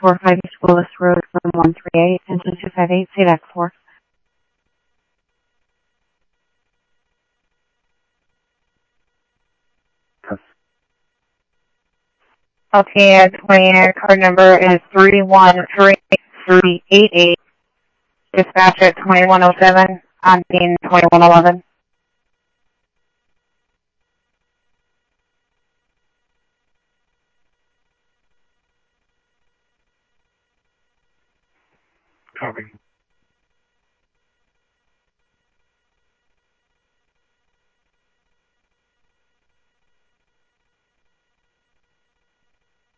645 East Willis Road, room 138, engine 258, CDAC 4. Okay, card number is 313388. Dispatch at 2107 on scene 2111. Copy.